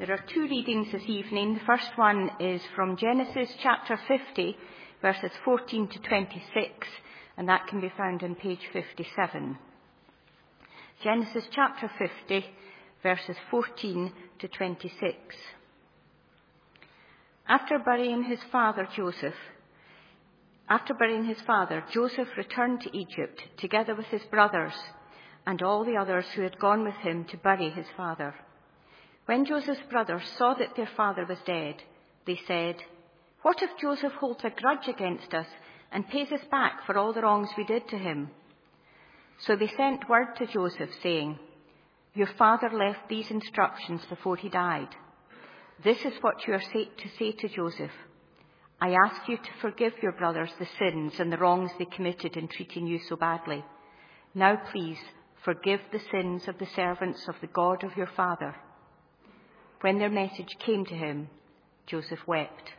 There are two readings this evening. The first one is from Genesis chapter 50, verses 14 to 26, and that can be found on page 57. Genesis chapter 50, verses 14 to 26. After burying his father, Joseph returned to Egypt together with his brothers and all the others who had gone with him to bury his father. When Joseph's brothers saw that their father was dead, they said, "What if Joseph holds a grudge against us and pays us back for all the wrongs we did to him?" So they sent word to Joseph, saying, "Your father left these instructions before he died. This is what you are to say to Joseph. I ask you to forgive your brothers the sins and the wrongs they committed in treating you so badly. Now please forgive the sins of the servants of the God of your father." When their message came to him, Joseph wept.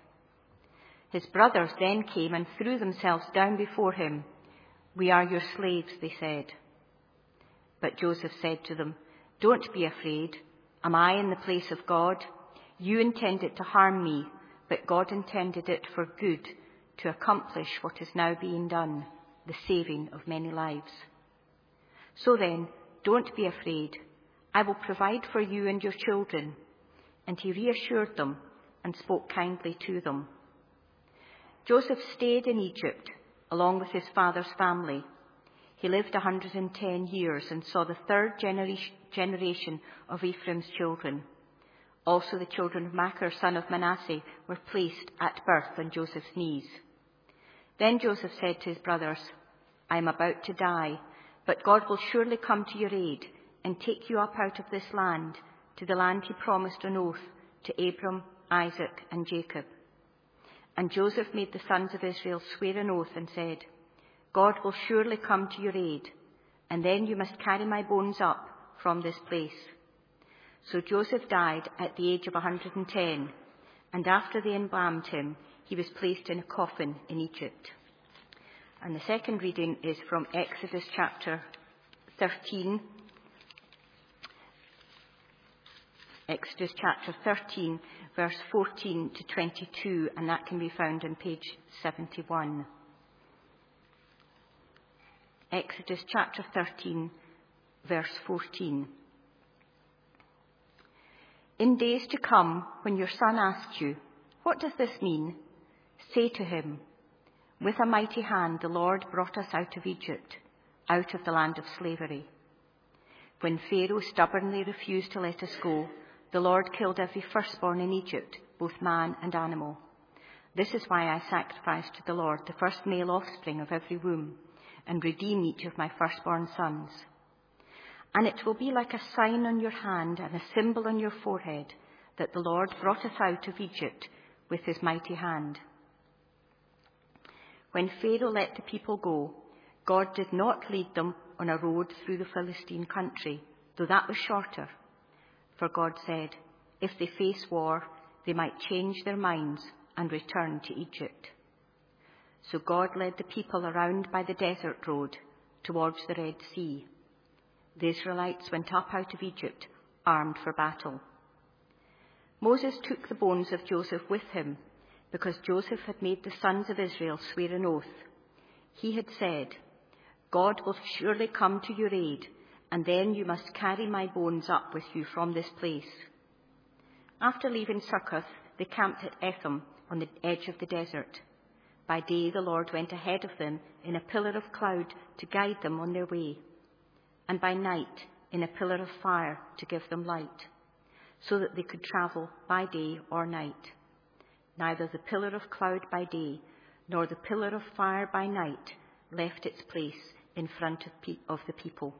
His brothers then came and threw themselves down before him. "We are your slaves," they said. But Joseph said to them, "Don't be afraid. Am I in the place of God? You intended to harm me, but God intended it for good, to accomplish what is now being done, the saving of many lives. So then, don't be afraid. I will provide for you and your children." And he reassured them and spoke kindly to them. Joseph stayed in Egypt along with his father's family. He lived 110 years and saw the third generation of Ephraim's children. Also the children of Machir, son of Manasseh, were placed at birth on Joseph's knees. Then Joseph said to his brothers, "I am about to die, but God will surely come to your aid and take you up out of this land, to the land he promised on oath to Abram, Isaac, and Jacob." And Joseph made the sons of Israel swear an oath and said, "God will surely come to your aid, and then you must carry my bones up from this place." So Joseph died at the age of 110, and after they embalmed him, he was placed in a coffin in Egypt. And the second reading is from Exodus chapter 13. Exodus chapter 13, verse 14 to 22, and that can be found on page 71. Exodus chapter 13, verse 14. "In days to come, when your son asks you, 'What does this mean?' say to him, 'With a mighty hand the Lord brought us out of Egypt, out of the land of slavery. When Pharaoh stubbornly refused to let us go, the Lord killed every firstborn in Egypt, both man and animal. This is why I sacrifice to the Lord the first male offspring of every womb, and redeem each of my firstborn sons. And it will be like a sign on your hand and a symbol on your forehead that the Lord brought us out of Egypt with his mighty hand.' When Pharaoh let the people go, God did not lead them on a road through the Philistine country, though that was shorter. For God said, if they face war, they might change their minds and return to Egypt. So God led the people around by the desert road towards the Red Sea. The Israelites went up out of Egypt, armed for battle. Moses took the bones of Joseph with him, because Joseph had made the sons of Israel swear an oath. He had said, 'God will surely come to your aid, and then you must carry my bones up with you from this place.' After leaving Succoth, they camped at Etham on the edge of the desert. By day the Lord went ahead of them in a pillar of cloud to guide them on their way, and by night in a pillar of fire to give them light, so that they could travel by day or night. Neither the pillar of cloud by day nor the pillar of fire by night left its place in front of the people."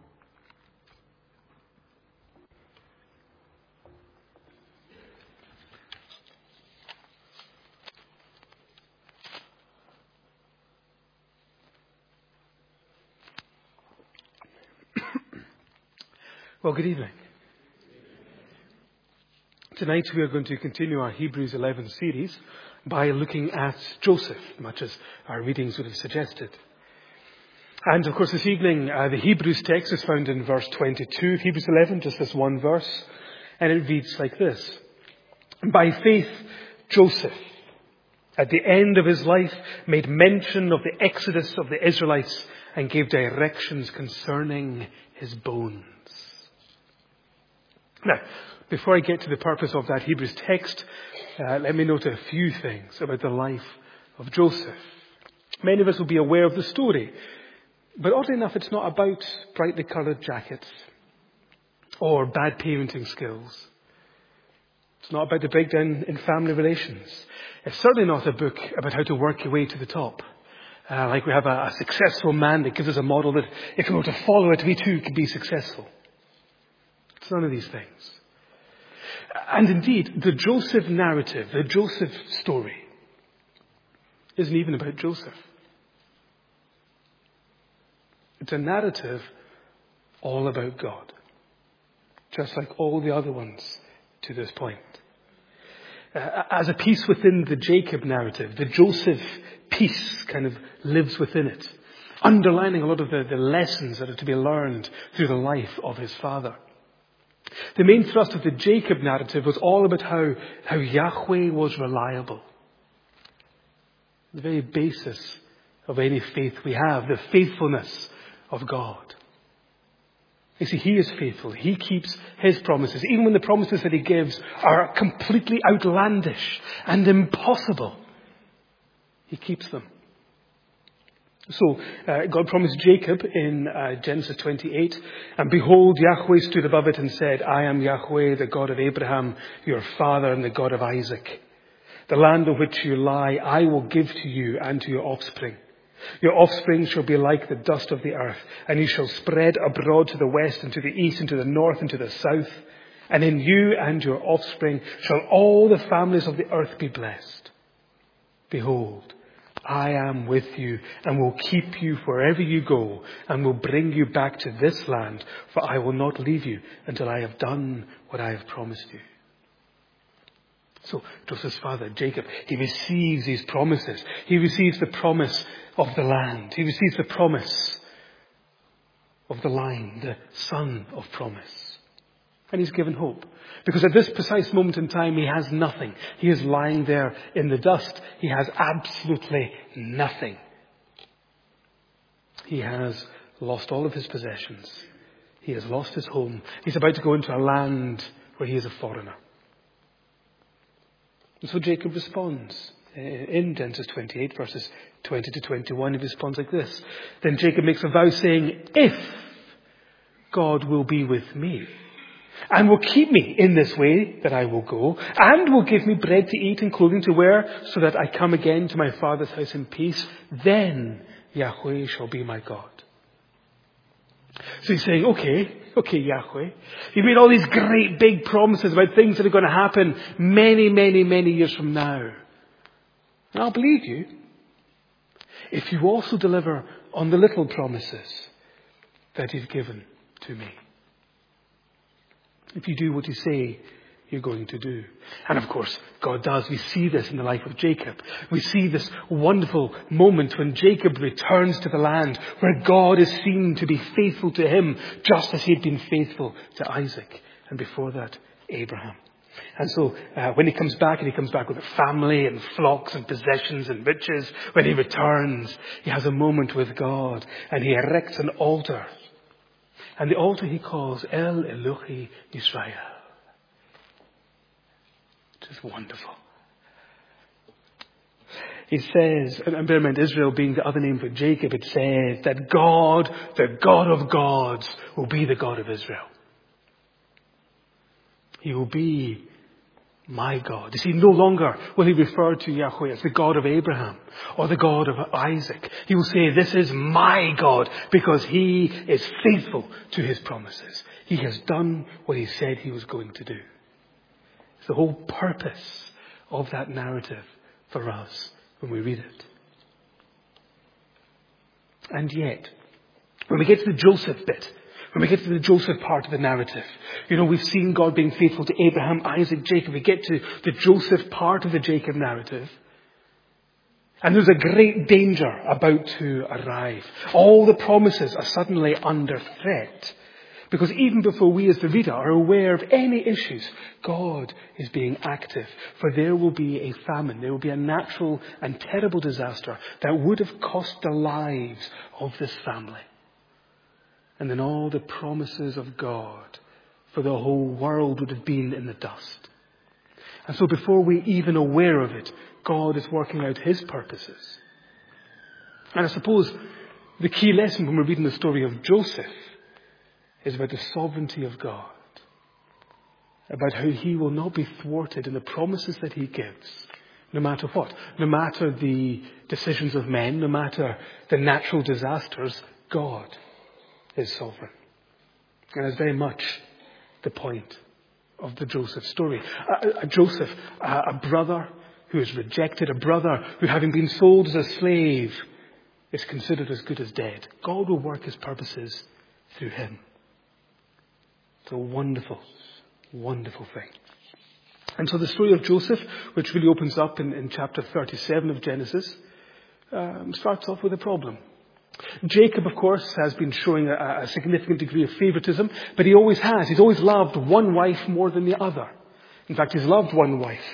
Well, good evening. Tonight we are going to continue our Hebrews 11 series by looking at Joseph, much as our readings would have suggested. And of course this evening the Hebrews text is found in verse 22 of Hebrews 11, just this one verse, and it reads like this. By faith, Joseph, at the end of his life, made mention of the exodus of the Israelites and gave directions concerning his bones. Now, before I get to the purpose of that Hebrews text, let me note a few things about the life of Joseph. Many of us will be aware of the story, but oddly enough, it's not about brightly coloured jackets or bad parenting skills. It's not about the breakdown in family relations. It's certainly not a book about how to work your way to the top. Like we have a successful man that gives us a model that if we were to follow it, we too could be successful. It's none of these things. And indeed, the Joseph narrative, the Joseph story, isn't even about Joseph. It's a narrative all about God, just like all the other ones to this point. As a piece within the Jacob narrative, the Joseph piece kind of lives within it, underlining a lot of the lessons that are to be learned through the life of his father. The main thrust of the Jacob narrative was all about how Yahweh was reliable. The very basis of any faith we have, the faithfulness of God. You see, he is faithful. He keeps his promises, even when the promises that he gives are completely outlandish and impossible. He keeps them. So, God promised Jacob in Genesis 28, and behold, Yahweh stood above it and said, I am Yahweh, the God of Abraham, your father, and the God of Isaac. The land on which you lie, I will give to you and to your offspring. Your offspring shall be like the dust of the earth, and you shall spread abroad to the west and to the east and to the north and to the south. And in you and your offspring shall all the families of the earth be blessed. Behold, I am with you and will keep you wherever you go and will bring you back to this land, for I will not leave you until I have done what I have promised you. So Joseph's father, Jacob, he receives these promises. He receives the promise of the land. He receives the promise of the line, the son of promise. And he's given hope. Because at this precise moment in time, he has nothing. He is lying there in the dust. He has absolutely nothing. He has lost all of his possessions. He has lost his home. He's about to go into a land where he is a foreigner. And so Jacob responds. In Genesis 28, verses 20 to 21, he responds like this. Then Jacob makes a vow saying, if God will be with me, and will keep me in this way that I will go, and will give me bread to eat and clothing to wear, so that I come again to my father's house in peace, then Yahweh shall be my God. So he's saying, okay, Yahweh, you've made all these great big promises about things that are going to happen many, many, many years from now. And I'll believe you if you also deliver on the little promises that you've given to me. If you do what you say you're going to do. And of course, God does. We see this in the life of Jacob. We see this wonderful moment when Jacob returns to the land where God is seen to be faithful to him, just as he had been faithful to Isaac, and before that, Abraham. And so when he comes back, and he comes back with a family and flocks and possessions and riches, when he returns, he has a moment with God, and he erects an altar. And the altar he calls El Elohi Yisrael. Which is wonderful. He says, and bear in mind, Israel being the other name for Jacob, it says that God, the God of gods, will be the God of Israel. He will be my God. You see, no longer will he refer to Yahweh as the God of Abraham or the God of Isaac. He will say, this is my God, because he is faithful to his promises. He has done what he said he was going to do. It's the whole purpose of that narrative for us when we read it. And yet, when we get to the Joseph bit, when we get to the Joseph part of the narrative, we've seen God being faithful to Abraham, Isaac, Jacob. We get to the Joseph part of the Jacob narrative. And there's a great danger about to arrive. All the promises are suddenly under threat. Because even before we as the reader are aware of any issues, God is being active. For there will be a famine, there will be a natural and terrible disaster that would have cost the lives of this family. And then all the promises of God for the whole world would have been in the dust. And so before we're even aware of it, God is working out his purposes. And I suppose the key lesson when we're reading the story of Joseph is about the sovereignty of God. About how he will not be thwarted in the promises that he gives, no matter what. No matter the decisions of men, no matter the natural disasters, God is sovereign. And that's very much the point of the Joseph story. Joseph, a brother who is rejected, a brother who, having been sold as a slave, is considered as good as dead. God will work his purposes through him. It's a wonderful, wonderful thing. And so the story of Joseph, which really opens up in chapter 37 of Genesis, starts off with a problem. Jacob, of course, has been showing a significant degree of favoritism, but he always has. He's always loved one wife more than the other. In fact, he's loved one wife.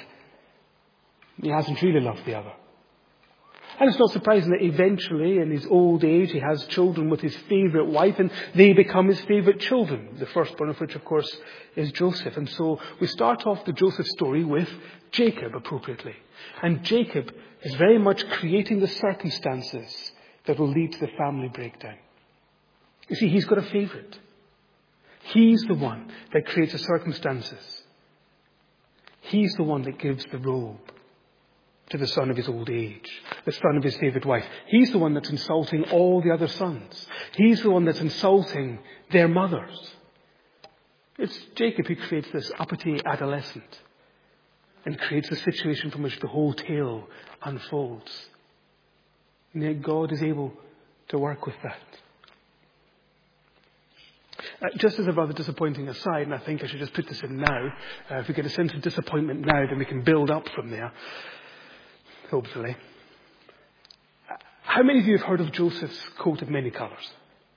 He hasn't really loved the other. And it's not surprising that eventually, in his old age, he has children with his favourite wife, and they become his favourite children. The firstborn of which, of course, is Joseph. And so we start off the Joseph story with Jacob, appropriately. And Jacob is very much creating the circumstances that will lead to the family breakdown. You see, he's got a favourite. He's the one that creates the circumstances. He's the one that gives the robe to the son of his old age, the son of his favourite wife. He's the one that's insulting all the other sons. He's the one that's insulting their mothers. It's Jacob who creates this uppity adolescent and creates the situation from which the whole tale unfolds. And yet God is able to work with that. Just as a rather disappointing aside, and I think I should just put this in now, if we get a sense of disappointment now, then we can build up from there. Hopefully. How many of you have heard of Joseph's coat of many colours?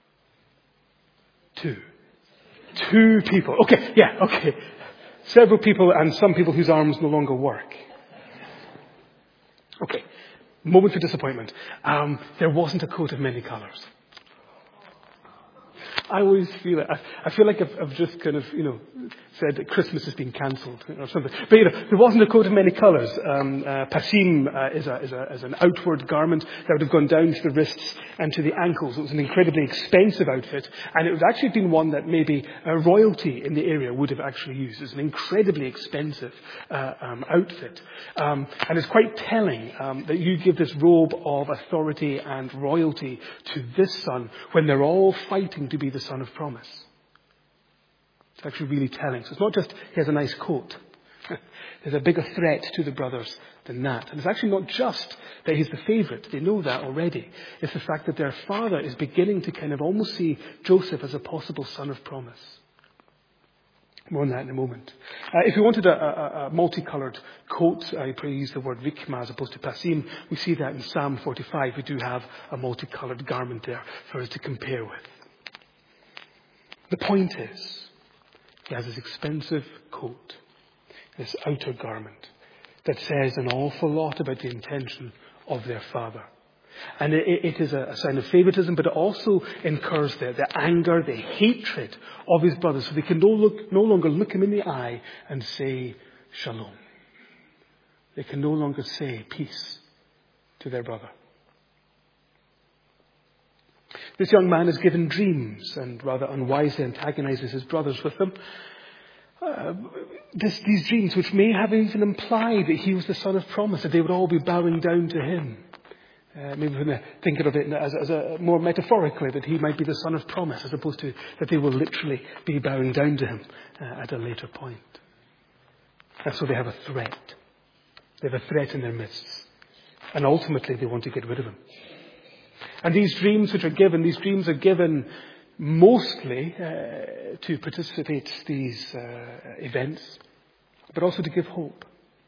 2. 2 people. Okay, yeah, okay. Several people and some people whose arms no longer work. Okay, moment for disappointment. There wasn't a coat of many colours. I always feel it. I feel like I've just kind of, said that Christmas has been cancelled or something. But, there wasn't a coat of many colours. Pasim is an outward garment that would have gone down to the wrists and to the ankles. It was an incredibly expensive outfit. And it would actually have been one that maybe royalty in the area would have actually used. It's an incredibly expensive outfit. And it's quite telling that you give this robe of authority and royalty to this son when they're all fighting to be the son of promise. It's actually really telling. So it's not just he has a nice coat. There's a bigger threat to the brothers than that. And it's actually not just that he's the favourite. They know that already. It's the fact that their father is beginning to kind of almost see Joseph as a possible son of promise. More on that in a moment. If you wanted a multicoloured coat, I probably use the word rikma as opposed to pasim. We see that in Psalm 45. We do have a multicoloured garment there for us to compare with. The point is, he has this expensive coat, this outer garment, that says an awful lot about the intention of their father. And it is a sign of favoritism, but it also incurs the anger, the hatred of his brothers, so they can no longer look him in the eye and say shalom. They can no longer say peace to their brother. This young man is given dreams and rather unwisely antagonizes his brothers with them. These dreams, which may have even implied that he was the son of promise, that they would all be bowing down to him. Maybe we're going to think of it as a more metaphorically, that he might be the son of promise, as opposed to that they will literally be bowing down to him at a later point. And so they have a threat. They have a threat in their midst. And ultimately they want to get rid of him. And these dreams which are given, these dreams are given mostly to participate these events, but also to give hope.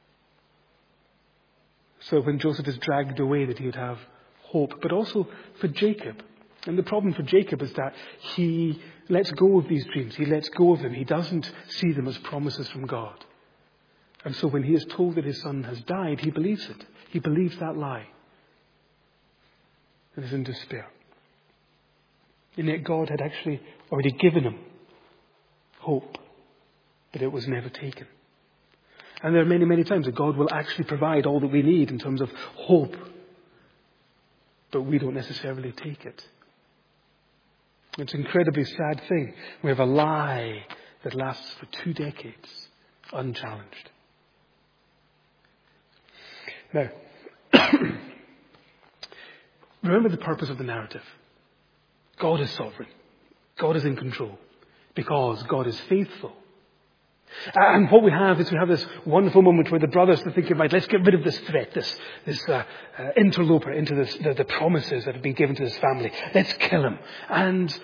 So when Joseph is dragged away, that he would have hope, but also for Jacob. And the problem for Jacob is that he lets go of these dreams. He lets go of them. He doesn't see them as promises from God. And so when he is told that his son has died, he believes it. He believes that lie. And is in despair. And yet God had actually already given him hope, but it was never taken. And there are many, many times that God will actually provide all that we need in terms of hope, but we don't necessarily take it. It's an incredibly sad thing. We have a lie that lasts for 2 decades, unchallenged. Now, remember the purpose of the narrative. God is sovereign. God is in control. Because God is faithful. And what we have is this wonderful moment where the brothers are thinking, right, let's get rid of this threat, this interloper into the promises that have been given to this family. Let's kill him. And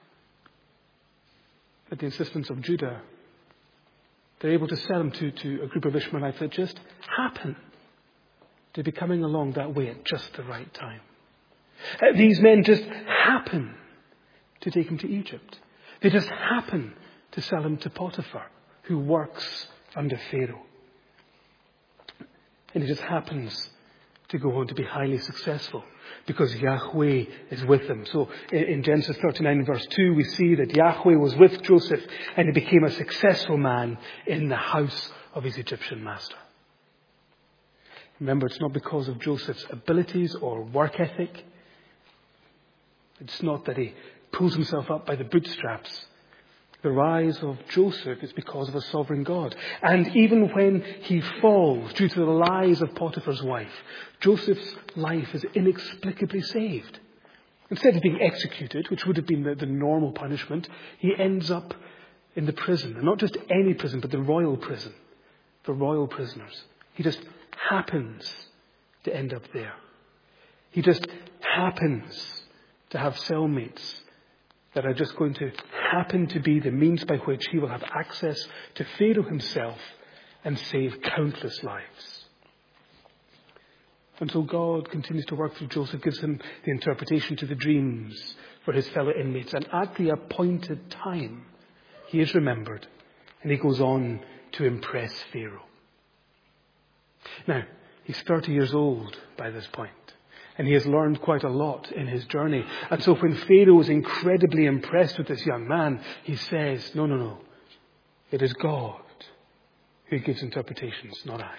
at the insistence of Judah, they're able to sell him to a group of Ishmaelites that just happen to be coming along that way at just the right time. These men just happen to take him to Egypt. They just happen to sell him to Potiphar, who works under Pharaoh. And he just happens to go on to be highly successful because Yahweh is with him. So in Genesis 39 verse 2, we see that Yahweh was with Joseph and he became a successful man in the house of his Egyptian master. Remember, it's not because of Joseph's abilities or work ethic. It's not that he pulls himself up by the bootstraps. The rise of Joseph is because of a sovereign God. And even when he falls due to the lies of Potiphar's wife, Joseph's life is inexplicably saved. Instead of being executed, which would have been the normal punishment, he ends up in the prison. And not just any prison, but the royal prison for royal prisoners. He just happens to end up there. He just happens to have cellmates that are just going to happen to be the means by which he will have access to Pharaoh himself and save countless lives. And so God continues to work through Joseph, gives him the interpretation to the dreams for his fellow inmates. And at the appointed time, he is remembered and he goes on to impress Pharaoh. Now, he's 30 years old by this point. And he has learned quite a lot in his journey. And so when Pharaoh is incredibly impressed with this young man, he says, no. It is God who gives interpretations, not I.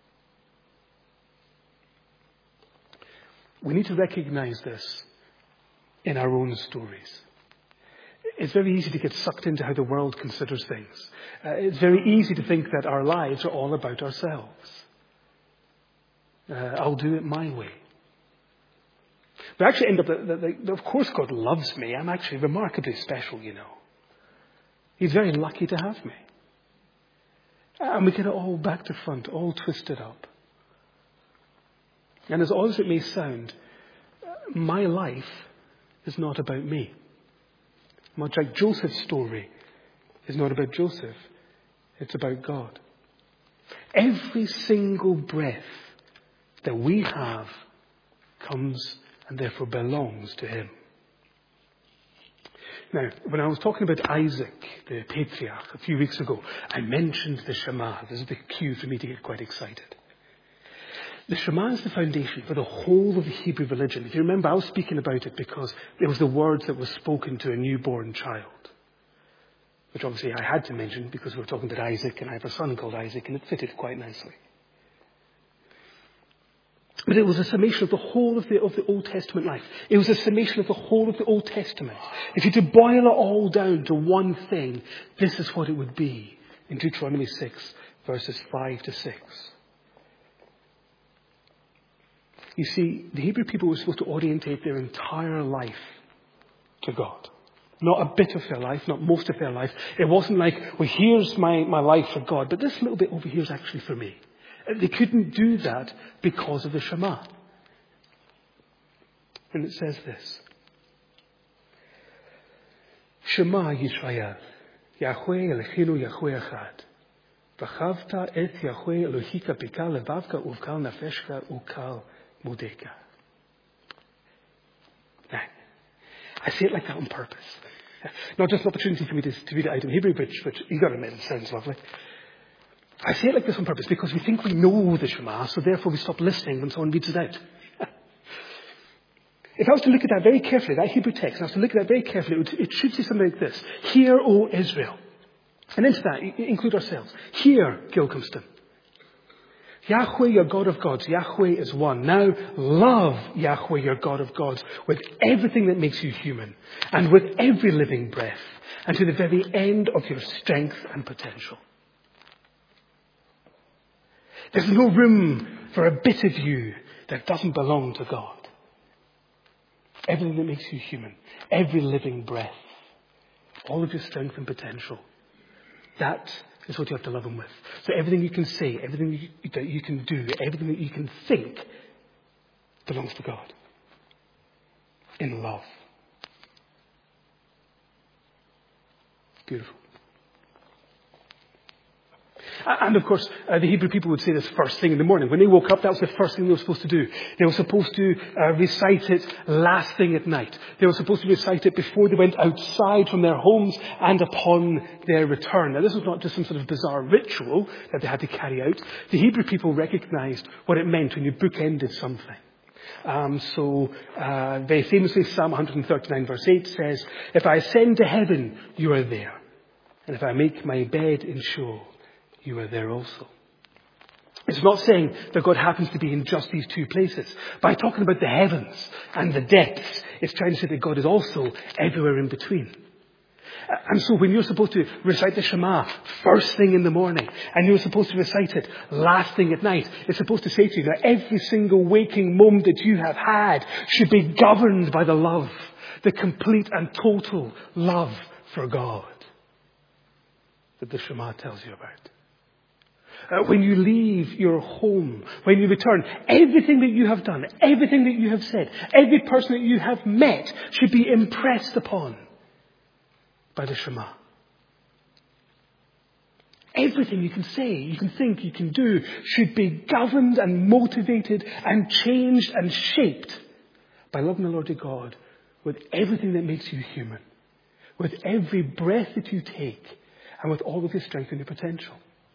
We need to recognize this in our own stories. It's very easy to get sucked into how the world considers things. It's very easy to think that our lives are all about ourselves. I'll do it my way. We actually end up that of course God loves me. I'm actually remarkably special, you know. He's very lucky to have me. And we get it all back to front, all twisted up. And as odd as it may sound, my life is not about me. Much like Joseph's story is not about Joseph. It's about God. Every single breath that we have comes and therefore belongs to him. Now, when I was talking about Isaac, the patriarch, a few weeks ago, I mentioned the Shema. This is the cue for me to get quite excited. The Shema is the foundation for the whole of the Hebrew religion. If you remember, I was speaking about it because it was the words that were spoken to a newborn child. Which obviously I had to mention because we're talking about Isaac and I have a son called Isaac and it fitted quite nicely. But it was a summation of the whole of the Old Testament life. It was a summation of the whole of the Old Testament. If you to boil it all down to one thing, this is what it would be in Deuteronomy 6, verses 5 to 6. You see, the Hebrew people were supposed to orientate their entire life to God. Not a bit of their life, not most of their life. It wasn't like, well, here's my life for God, but this little bit over here is actually for me. They couldn't do that because of the Shema. And it says this. Shema Yisrael, Yahweh Eloheinu Yahweh Echad. V'chavta et Yahweh Elohika b'kal levavka uvkal nafeshka uvkal mudeka. Now, I say it like that on purpose. Not just an opportunity for me to read it out in Hebrew, which you've got to admit, it sounds lovely. I say it like this on purpose because we think we know the Shema, so therefore we stop listening when someone reads it out. If I was to look at that very carefully, that Hebrew text, and I was to look at that very carefully, it should say something like this. Hear, O Israel. And into that, include ourselves. Hear, Gilcomston. Yahweh, your God of gods. Yahweh is one. Now love Yahweh, your God of gods, with everything that makes you human, and with every living breath, and to the very end of your strength and potential. There's no room for a bit of you that doesn't belong to God. Everything that makes you human, every living breath, all of your strength and potential, that is what you have to love Him with. So everything you can say, everything that you can do, everything that you can think belongs to God. In love. Beautiful. And of course, the Hebrew people would say this first thing in the morning. When they woke up, that was the first thing they were supposed to do. They were supposed to recite it last thing at night. They were supposed to recite it before they went outside from their homes and upon their return. Now, this was not just some sort of bizarre ritual that they had to carry out. The Hebrew people recognized what it meant when you bookended something. Very famously, Psalm 139 verse 8 says, if I ascend to heaven, you are there. And if I make my bed in Sheol, you are there also. It's not saying that God happens to be in just these two places. By talking about the heavens and the depths, it's trying to say that God is also everywhere in between. And so when you're supposed to recite the Shema first thing in the morning, and you're supposed to recite it last thing at night, it's supposed to say to you that every single waking moment that you have had should be governed by the love, the complete and total love for God that the Shema tells you about. When you leave your home, when you return, everything that you have done, everything that you have said, every person that you have met should be impressed upon by the Shema. Everything you can say, you can think, you can do should be governed and motivated and changed and shaped by loving the Lord your God with everything that makes you human, with every breath that you take, and with all of your strength and your potential.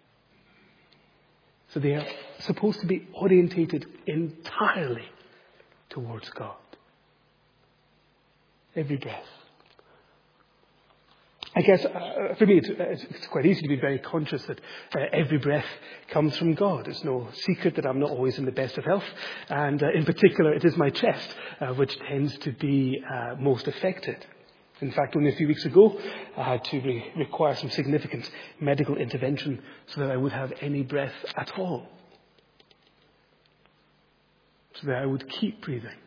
So they are supposed to be orientated entirely towards God. Every breath. I guess for me it's quite easy to be very conscious that every breath comes from God. It's no secret that I'm not always in the best of health. And in particular, it is my chest which tends to be most affected. In fact, only a few weeks ago, I had to require some significant medical intervention so that I would have any breath at all. So that I would keep breathing.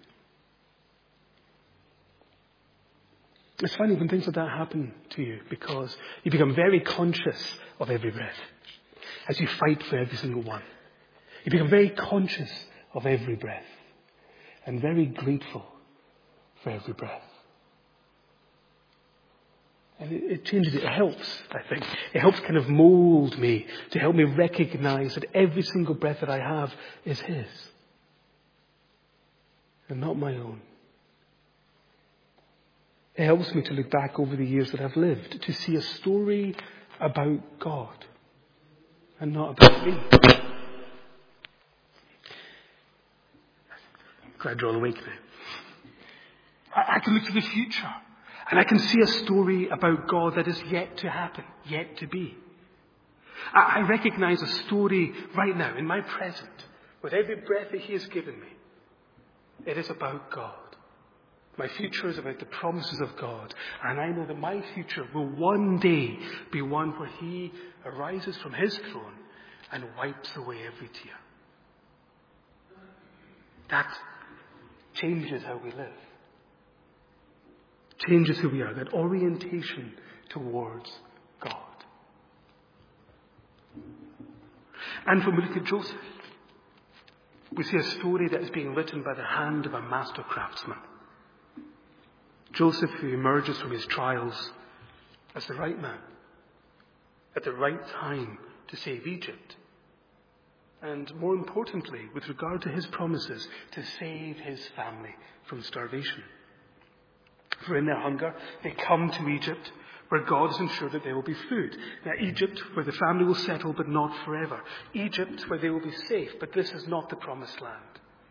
It's funny when things like that happen to you because you become very conscious of every breath as you fight for every single one. You become very conscious of every breath and very grateful for every breath. And it changes it. It helps, I think. It helps kind of mold me to help me recognize that every single breath that I have is His. And not my own. It helps me to look back over the years that I've lived, to see a story about God and not about me. Glad you're all awake now. I can look to the future. And I can see a story about God that is yet to happen, yet to be. I recognize a story right now, in my present, with every breath that He has given me. It is about God. My future is about the promises of God. And I know that my future will one day be one where He arises from His throne and wipes away every tear. That changes how we live. Changes who we are, that orientation towards God. And when we look at Joseph, we see a story that is being written by the hand of a master craftsman. Joseph, who emerges from his trials as the right man, at the right time to save Egypt. And more importantly, with regard to his promises, to save his family from starvation. For in their hunger, they come to Egypt, where God has ensured that there will be food. Now, Egypt, where the family will settle, but not forever. Egypt, where they will be safe, but this is not the promised land.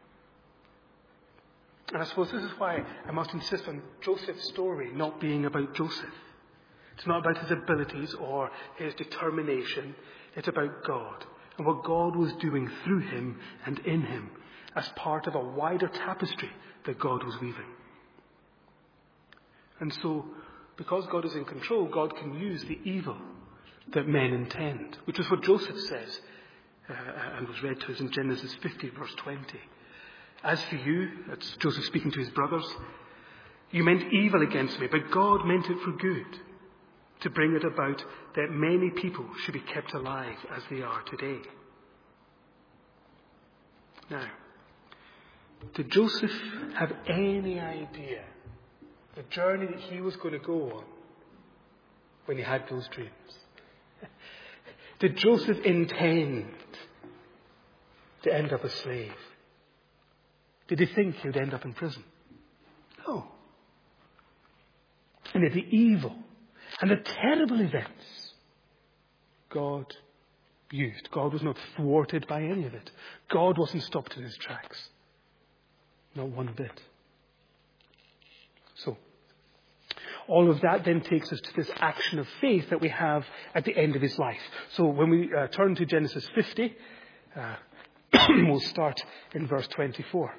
And I suppose this is why I must insist on Joseph's story not being about Joseph. It's not about his abilities or his determination. It's about God and what God was doing through him and in him as part of a wider tapestry that God was weaving. And so, because God is in control, God can use the evil that men intend, which is what Joseph says and was read to us in Genesis 50, verse 20. As for you, that's Joseph speaking to his brothers, you meant evil against me, but God meant it for good, to bring it about that many people should be kept alive as they are today. Now, did Joseph have any idea the journey that he was going to go on when he had those dreams? Did Joseph intend to end up a slave? Did he think he would end up in prison? No. And yet the evil and the terrible events God used. God was not thwarted by any of it. God wasn't stopped in his tracks. Not one bit. So, all of that then takes us to this action of faith that we have at the end of his life. So when we turn to Genesis 50, we'll start in verse 24.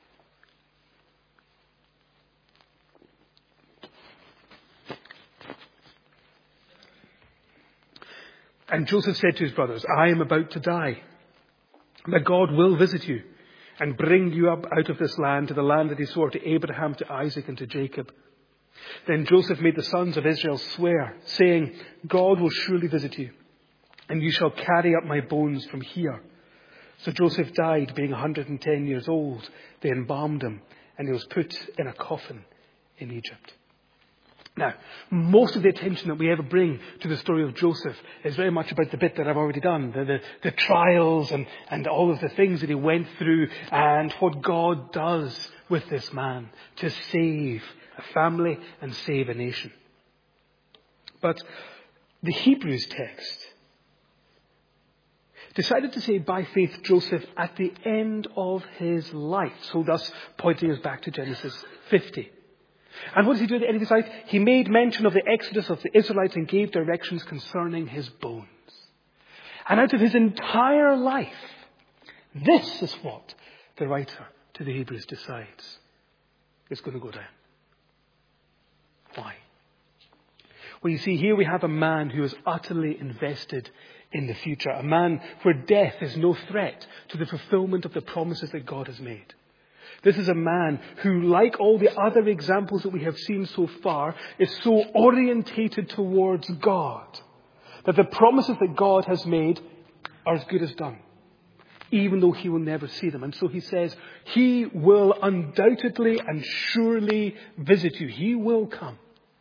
And Joseph said to his brothers, I am about to die, but God will visit you and bring you up out of this land to the land that he swore to Abraham, to Isaac, and to Jacob. Then Joseph made the sons of Israel swear, saying, God will surely visit you, and you shall carry up my bones from here. So Joseph died, being 110 years old. They embalmed him, and he was put in a coffin in Egypt. Now, most of the attention that we ever bring to the story of Joseph is very much about the bit that I've already done, the trials and all of the things that he went through and what God does with this man to save a family and save a nation. But the Hebrews text decided to say by faith Joseph at the end of his life, so thus pointing us back to Genesis 50. And what does he do at the end of his life? He made mention of the exodus of the Israelites and gave directions concerning his bones. And out of his entire life, this is what the writer to the Hebrews decides is going to go down. Why? Well, you see, here we have a man who is utterly invested in the future. A man where death is no threat to the fulfillment of the promises that God has made. This is a man who, like all the other examples that we have seen so far, is so orientated towards God that the promises that God has made are as good as done, even though he will never see them. And so he says, he will undoubtedly and surely visit you. He will come.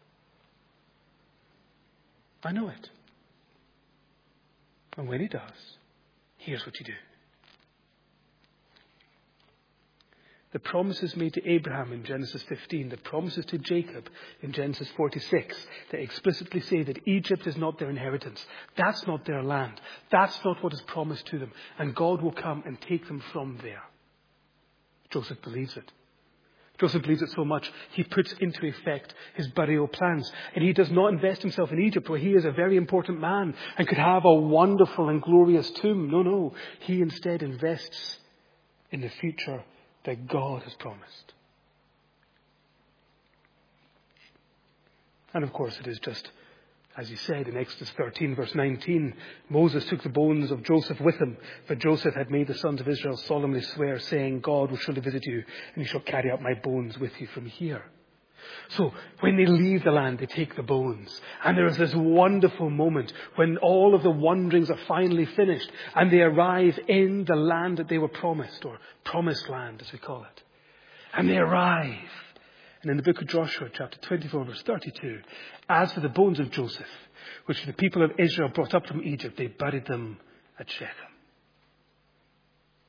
I know it. And when he does, here's what you do. The promises made to Abraham in Genesis 15, the promises to Jacob in Genesis 46, they explicitly say that Egypt is not their inheritance. That's not their land. That's not what is promised to them. And God will come and take them from there. Joseph believes it. Joseph believes it so much, he puts into effect his burial plans. And he does not invest himself in Egypt, where he is a very important man and could have a wonderful and glorious tomb. No. He instead invests in the future that God has promised. And of course it is just, as he said in Exodus 13 verse 19, Moses took the bones of Joseph with him, but Joseph had made the sons of Israel solemnly swear, saying, God will surely visit you, and you shall carry up my bones with you from here. So when they leave the land, they take the bones. And there is this wonderful moment when all of the wanderings are finally finished and they arrive in the land that they were promised, or promised land as we call it. And they arrive. And in the book of Joshua, chapter 24, verse 32, as for the bones of Joseph, which the people of Israel brought up from Egypt, they buried them at Shechem.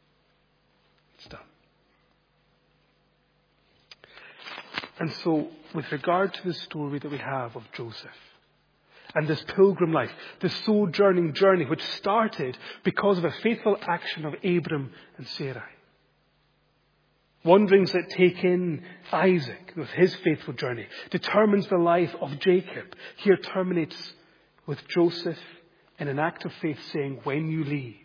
It's done. And so with regard to the story that we have of Joseph and this pilgrim life, this sojourning journey which started because of a faithful action of Abram and Sarai. Wanderings that take in Isaac with his faithful journey determines the life of Jacob. Here terminates with Joseph in an act of faith saying, when you leave.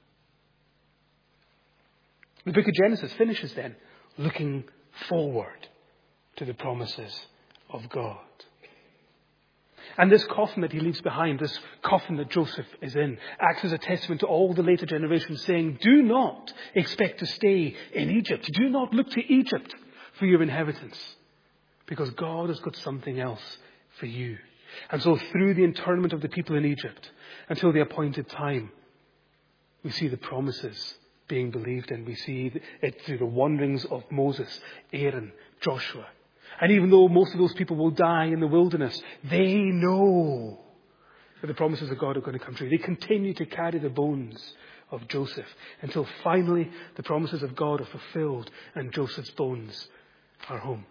The book of Genesis finishes then looking forward to the promises of God. And this coffin that he leaves behind, this coffin that Joseph is in, acts as a testament to all the later generations saying, do not expect to stay in Egypt. Do not look to Egypt for your inheritance, because God has got something else for you. And so through the internment of the people in Egypt, until the appointed time, we see the promises being believed in. We see it through the wanderings of Moses, Aaron, Joshua. And even though most of those people will die in the wilderness, they know that the promises of God are going to come true. They continue to carry the bones of Joseph until finally the promises of God are fulfilled and Joseph's bones are home.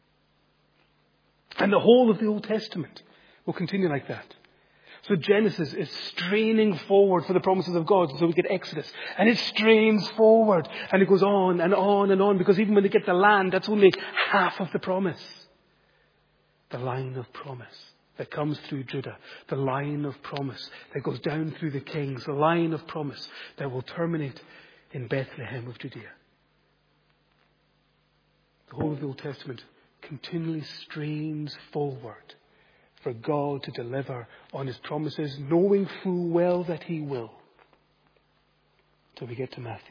And the whole of the Old Testament will continue like that. So Genesis is straining forward for the promises of God. So we get Exodus. And it strains forward. And it goes on and on and on. Because even when they get the land, that's only half of the promise. The line of promise that comes through Judah. The line of promise that goes down through the kings. The line of promise that will terminate in Bethlehem of Judea. The whole of the Old Testament continually strains forward for God to deliver on his promises, knowing full well that he will. Till we get to Matthew.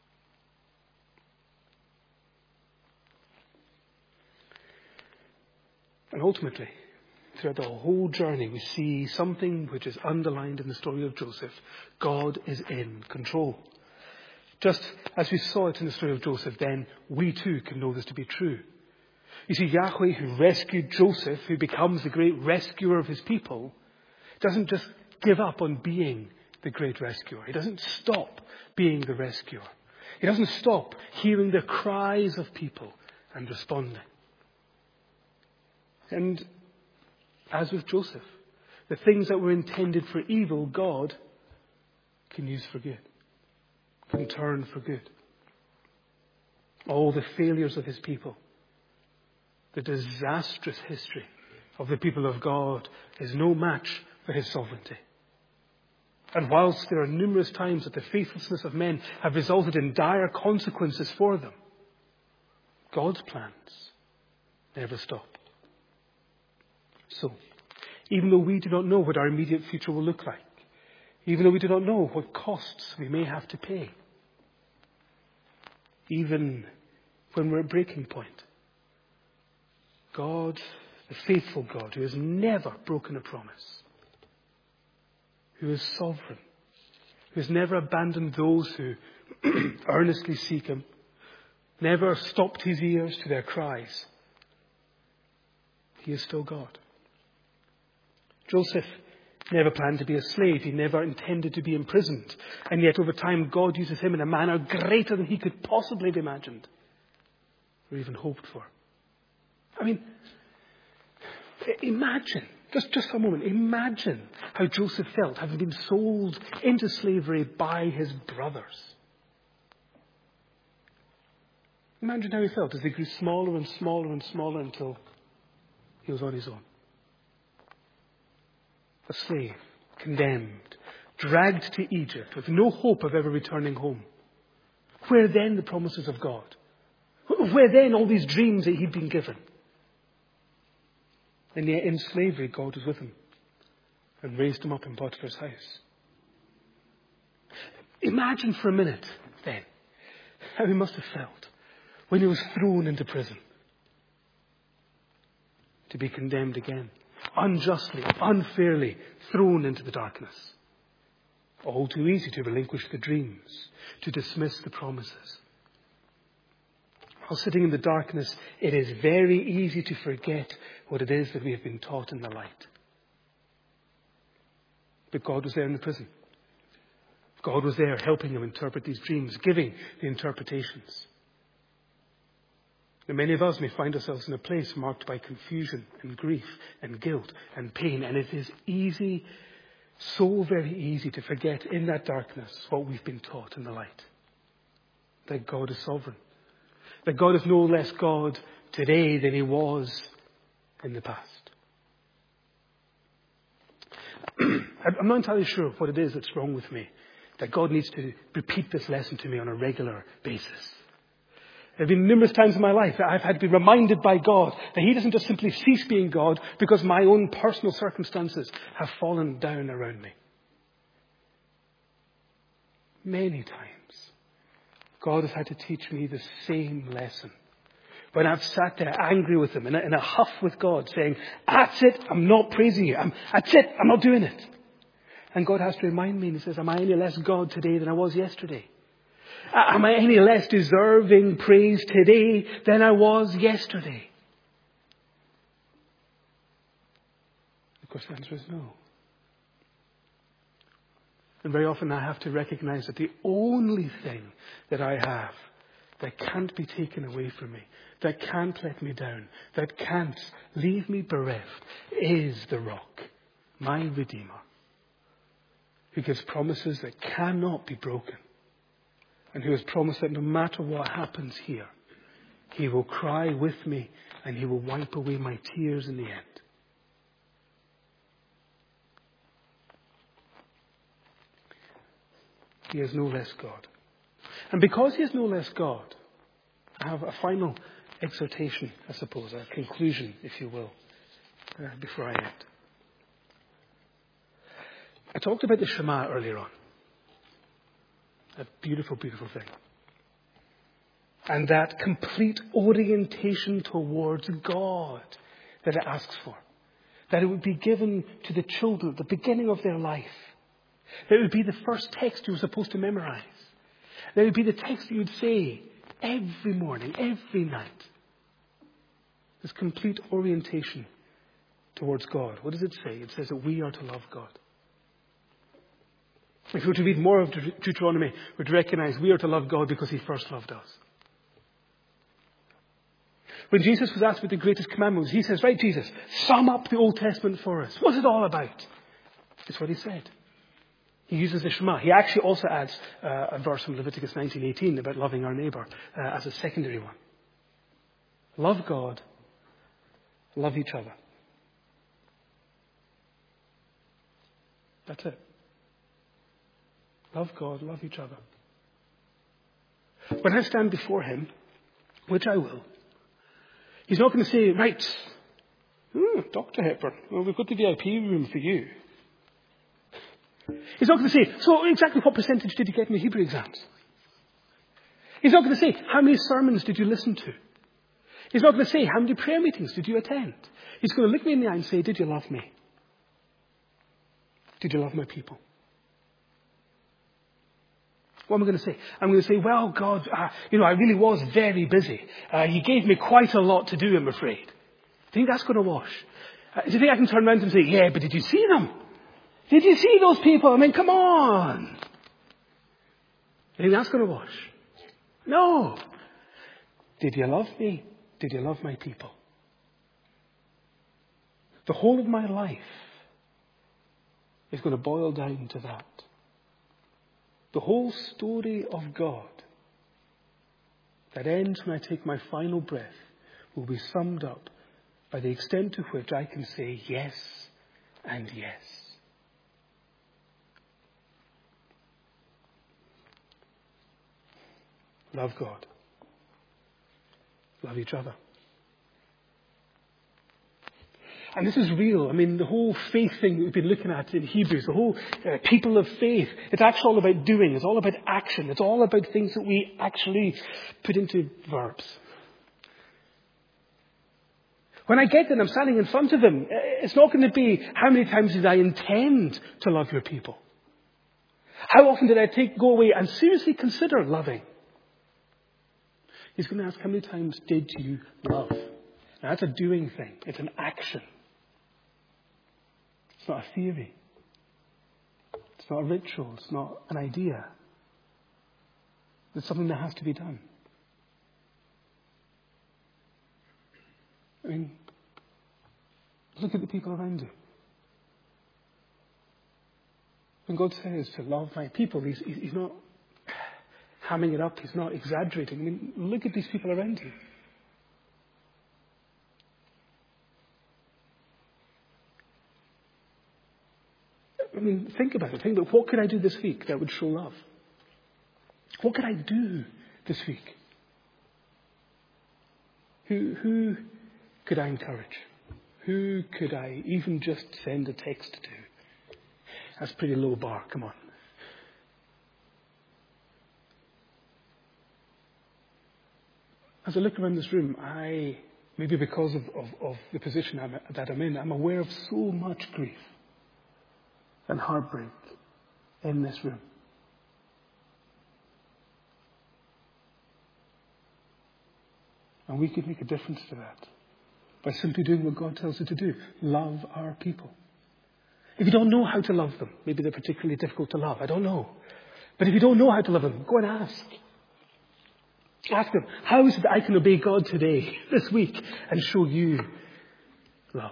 And ultimately, throughout the whole journey, we see something which is underlined in the story of Joseph. God is in control. Just as we saw it in the story of Joseph, then we too can know this to be true. You see, Yahweh, who rescued Joseph, who becomes the great rescuer of his people, doesn't just give up on being the great rescuer. He doesn't stop being the rescuer. He doesn't stop hearing the cries of people and responding. And as with Joseph, the things that were intended for evil, God can use for good, can turn for good. All the failures of his people, the disastrous history of the people of God is no match for his sovereignty. And whilst there are numerous times that the faithlessness of men have resulted in dire consequences for them, God's plans never stop. So, even though we do not know what our immediate future will look like, even though we do not know what costs we may have to pay, even when we're at breaking point, God, the faithful God, who has never broken a promise, who is sovereign, who has never abandoned those who earnestly seek him, never stopped his ears to their cries, he is still God. Joseph never planned to be a slave. He never intended to be imprisoned. And yet over time, God uses him in a manner greater than he could possibly have imagined or even hoped for. I mean, imagine, just for a moment, imagine how Joseph felt having been sold into slavery by his brothers. Imagine how he felt as they grew smaller and smaller and smaller until he was on his own. A slave, condemned, dragged to Egypt with no hope of ever returning home. Where then the promises of God? Where then all these dreams that he'd been given? And yet in slavery, God was with him and raised him up in Potiphar's house. Imagine for a minute, then, how he must have felt when he was thrown into prison. To be condemned again, unjustly, unfairly thrown into the darkness. All too easy to relinquish the dreams, to dismiss the promises. While sitting in the darkness, it is very easy to forget what it is that we have been taught in the light. But God was there in the prison. God was there helping him interpret these dreams, giving the interpretations. And many of us may find ourselves in a place marked by confusion and grief and guilt and pain. And it is easy, so very easy to forget in that darkness what we've been taught in the light. That God is sovereign. That God is no less God today than he was in the past. I'm not entirely sure what it is that's wrong with me, that God needs to repeat this lesson to me on a regular basis. There have been numerous times in my life that I've had to be reminded by God that he doesn't just simply cease being God because my own personal circumstances have fallen down around me. Many times, God has had to teach me the same lesson. When I've sat there angry with him, in a huff with God, saying, that's it, I'm not praising you. That's it, I'm not doing it. And God has to remind me, and he says, am I any less God today than I was yesterday? Am I any less deserving praise today than I was yesterday? Of course, the answer is no. And very often I have to recognize that the only thing that I have that can't be taken away from me, that can't let me down, that can't leave me bereft, is the rock, my Redeemer, who gives promises that cannot be broken, and who has promised that no matter what happens here, he will cry with me and he will wipe away my tears in the end. He is no less God. And because he is no less God, I have a final exhortation, I suppose, a conclusion, if you will, before I end. I talked about the Shema earlier on. A beautiful, beautiful thing. And that complete orientation towards God that it asks for. That it would be given to the children at the beginning of their life. That it would be the first text you were supposed to memorize. That it would be the text that you would say every morning, every night. This complete orientation towards God. What does it say? It says that we are to love God. If we were to read more of Deuteronomy, we'd recognize we are to love God because he first loved us. When Jesus was asked what the greatest commandment was, he says, right, Jesus, sum up the Old Testament for us. What's it all about? It's what he said. He uses the Shema. He actually also adds a verse from Leviticus 19:18 about loving our neighbour as a secondary one. Love God, love each other. That's it. Love God, love each other. When I stand before him, which I will, he's not going to say, right, Dr. Hepburn, well, we've got the VIP room for you. He's not going to say, so exactly what percentage did you get in the Hebrew exams? He's not going to say, how many sermons did you listen to? He's not going to say, how many prayer meetings did you attend? He's going to look me in the eye and say, did you love me? Did you love my people? What am I going to say? I'm going to say, well, God, I really was very busy. You gave me quite a lot to do, I'm afraid. Do you think that's going to wash? Do you think I can turn around and say, yeah, but did you see them? Did you see those people? I mean, come on. Do you think that's going to wash? No. Did you love me? Did you love my people? The whole of my life is going to boil down to that. The whole story of God that ends when I take my final breath will be summed up by the extent to which I can say yes and yes. Love God. Love each other. And this is real. I mean, the whole faith thing that we've been looking at in Hebrews, the whole people of faith, it's actually all about doing. It's all about action. It's all about things that we actually put into verbs. When I get there and I'm standing in front of him, it's not going to be how many times did I intend to love your people? How often did I go away and seriously consider loving? He's going to ask, how many times did you love? Now, that's a doing thing. It's an action. It's not a theory. It's not a ritual. It's not an idea. It's something that has to be done. I mean, look at the people around you. When God says to love my people, He's not hamming it up. He's not exaggerating. I mean, look at these people around you. I mean, think about it. Think about what could I do this week that would show love? What could I do this week? Who could I encourage? Who could I even just send a text to? That's a pretty low bar. Come on. As I look around this room, maybe because of the position that I'm in, I'm aware of so much grief and heartbreak in this room. And we could make a difference to that by simply doing what God tells us to do. Love our people. If you don't know how to love them, maybe they're particularly difficult to love, I don't know. But if you don't know how to love them, go and ask. Ask them, how is it that I can obey God today, this week, and show you love?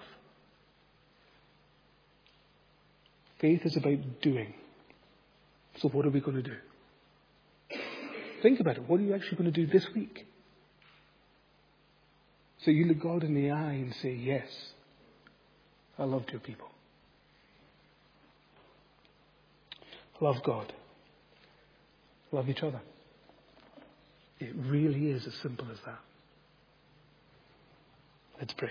Faith is about doing. So what are we going to do? Think about it. What are you actually going to do this week? So you look God in the eye and say, yes, I loved your people. Love God. Love each other. It really is as simple as that. Let's pray.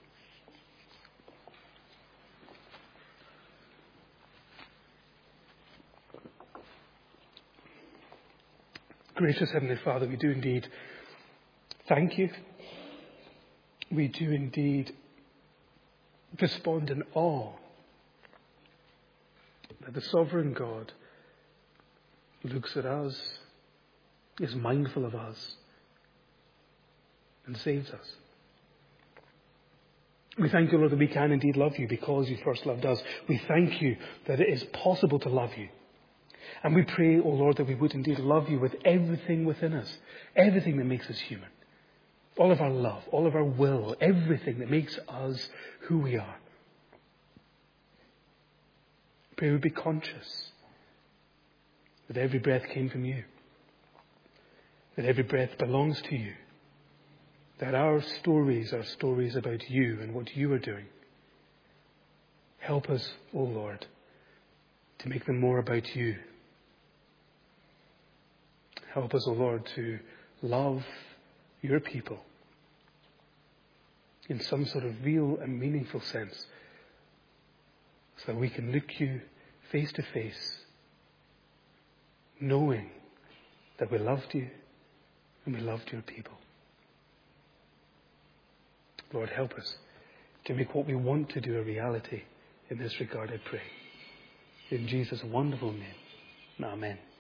Gracious Heavenly Father, we do indeed thank you. We do indeed respond in awe that the sovereign God looks at us, is mindful of us, and saves us. We thank you, Lord, that we can indeed love you because you first loved us. We thank you that it is possible to love you. And we pray, O Lord, that we would indeed love you with everything within us, everything that makes us human. All of our love, all of our will, everything that makes us who we are. Pray we would be conscious that every breath came from you, that every breath belongs to you, that our stories are stories about you and what you are doing. Help us, O Lord, to make them more about you. Help us, O Lord, to love your people in some sort of real and meaningful sense, so that we can look you face to face, knowing that we loved you and we loved your people. Lord, help us to make what we want to do a reality in this regard, I pray. In Jesus' wonderful name. Amen.